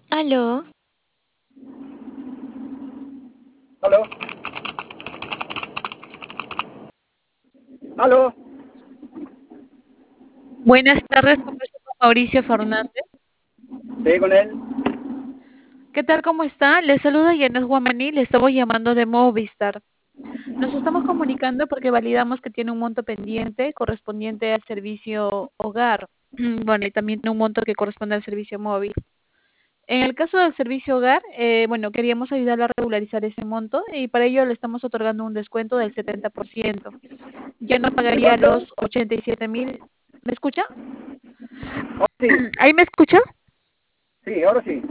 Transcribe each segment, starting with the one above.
Aló, ¿Aló? ¿Aló? buenas tardes, converso con Mauricio Fernández. Sí, con él. ¿Qué tal? ¿Cómo está? Le saluda Yanes Guamaní, le estamos llamando de Movistar. Nos estamos comunicando porque validamos que tiene un monto pendiente correspondiente al servicio hogar. Bueno, y también un monto que corresponde al servicio móvil. En el caso del servicio hogar, bueno, queríamos ayudarle a regularizar ese monto y para ello le estamos otorgando un descuento del 70%. Ya no ¿De pagaría los cuánto? 87,000. ¿Me escucha? Oh, sí, ¿Ahí me escucha? sí, ahora sí.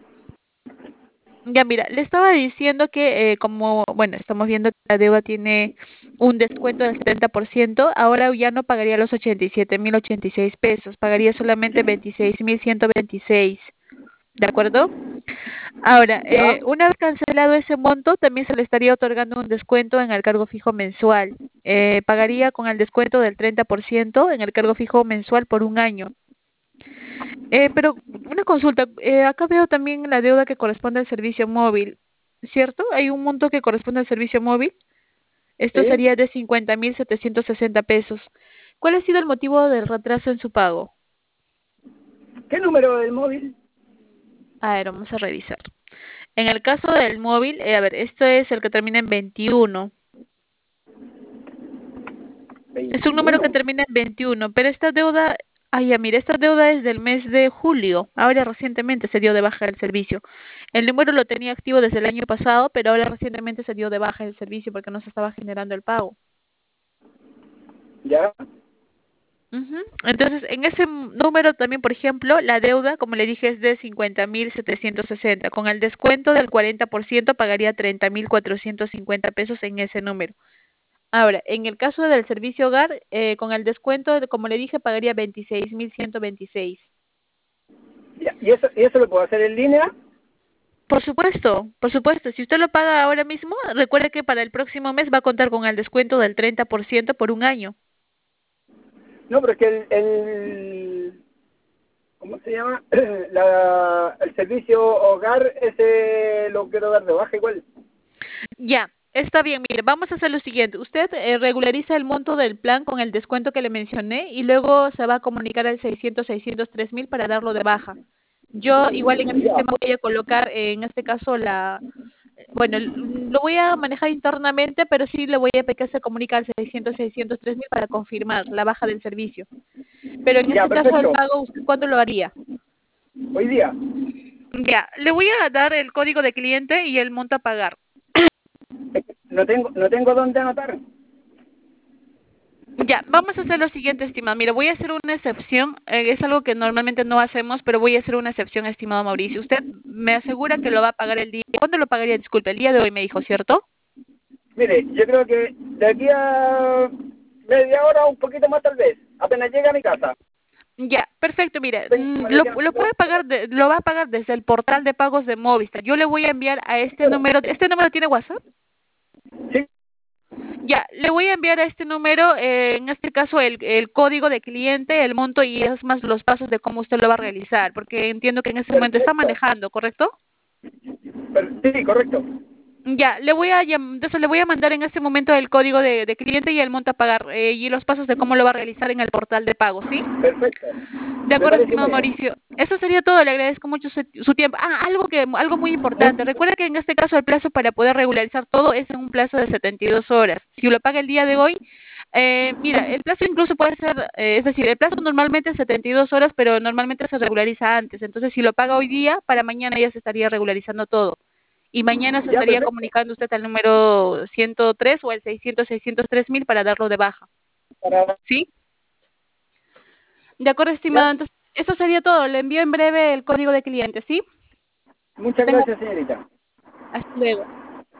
Ya, mira, le estaba diciendo que como, bueno, estamos viendo que la deuda tiene un descuento del 70%, ahora ya no pagaría los 87,086 pesos, pagaría solamente 26,126, ¿de acuerdo? Ahora, ¿Ya? una vez cancelado ese monto, también se le estaría otorgando un descuento en el cargo fijo mensual. Pagaría con el descuento del 30% en el cargo fijo mensual por un año. Pero una consulta, acá veo también la deuda que corresponde al servicio móvil, ¿cierto? Hay un monto que corresponde al servicio móvil. Esto ¿Sí? sería de 50,760 pesos. ¿Cuál ha sido el motivo del retraso en su pago? ¿Qué número del móvil? A ver, vamos a revisar. En el caso del móvil, a ver, esto es el que termina en 21. Es un número que 21. termina en 21, pero esta deuda, ay, ya mira, esta deuda es del mes de julio. Ahora recientemente se dio de baja el servicio. El número lo tenía activo desde el año pasado, pero ahora recientemente se dio de baja el servicio porque no se estaba generando el pago. ¿Ya? Ujú. Entonces, en ese número también, por ejemplo, la deuda, como le dije, es de 50,760. Con el descuento del 40% pagaría 30,450 pesos en ese número. Ahora, en el caso del servicio hogar, con el descuento, como le dije, pagaría 26,126. ¿Ya? ¿Y eso lo puedo hacer en línea? Por supuesto, por supuesto. Si usted lo paga ahora mismo, recuerde que para el próximo mes va a contar con el descuento del 30% por un año. No, pero es que ¿cómo se llama? El servicio hogar, ese lo quiero dar de baja igual. Ya, está bien. Mire, vamos a hacer lo siguiente. Usted regulariza el monto del plan con el descuento que le mencioné y luego se va a comunicar al 603,000 para darlo de baja. Yo igual en el Ya. sistema voy a colocar, en este caso, bueno, lo voy a manejar internamente, pero sí le voy a pedir que se comunique al 603,000 para confirmar la baja del servicio. Pero en Ya, este caso del perfecto. pago, ¿usted cuándo lo haría? Hoy día. Ya, le voy a dar el código de cliente y el monto a pagar. No tengo dónde anotar. Ya, vamos a hacer lo siguiente, estimado. Mira, voy a hacer una excepción. Es algo que normalmente no hacemos, pero voy a hacer una excepción, estimado Mauricio. Usted me asegura que lo va a pagar el día. ¿Cuándo lo pagaría? Disculpe, el día de hoy me dijo, ¿cierto? Mire, yo creo que de aquí a media hora o un poquito más tal vez, apenas llegue a mi casa. Ya, perfecto. Mire, Me le quedan- lo puede pagar, lo va a pagar desde el portal de pagos de Movistar. Yo le voy a enviar a este número. ¿Este número tiene WhatsApp? Sí, Ya, le voy a enviar a este número, en este caso, el código de cliente, el monto y es más los pasos de cómo usted lo va a realizar, porque entiendo que en este momento está perfecto. manejando, ¿correcto? Sí, correcto. Ya, entonces le voy a mandar en este momento el código de cliente y el monto a pagar y los pasos de cómo lo va a realizar en el portal de pago, ¿sí? Perfecto. De Me acuerdo, parece estimado muy bien. Mauricio. Eso sería todo. Le agradezco mucho su tiempo. Algo muy importante. Muy- Recuerda que en este caso el plazo para poder regularizar todo es en un plazo de 72 horas. Si lo paga el día de hoy, mira, el plazo incluso puede ser, es decir, el plazo normalmente es 72 horas, pero normalmente se regulariza antes. Entonces, si lo paga hoy día, para mañana ya se estaría regularizando todo. Y mañana se Ya, estaría perfecto. comunicando usted al número 103 o al 603,000 para darlo de baja. Para- ¿Sí? De acuerdo, ya. estimado. Entonces, eso sería todo. Le envío en breve el código de cliente, ¿sí? Que Muchas tenga. gracias, señorita. Hasta luego.